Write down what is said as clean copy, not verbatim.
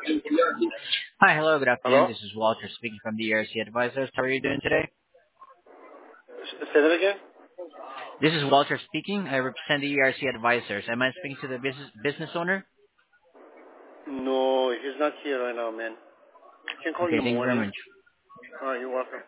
Hi. Hello, good afternoon. Hello? This is Walter speaking from the ERC Advisors. How are you doing today? Say that again? This is Walter speaking. I represent the ERC Advisors. Am I speaking to the business owner? No, he's not here right now, man. I can call you Okay, in the thank you very morning. much. Alright, you're welcome.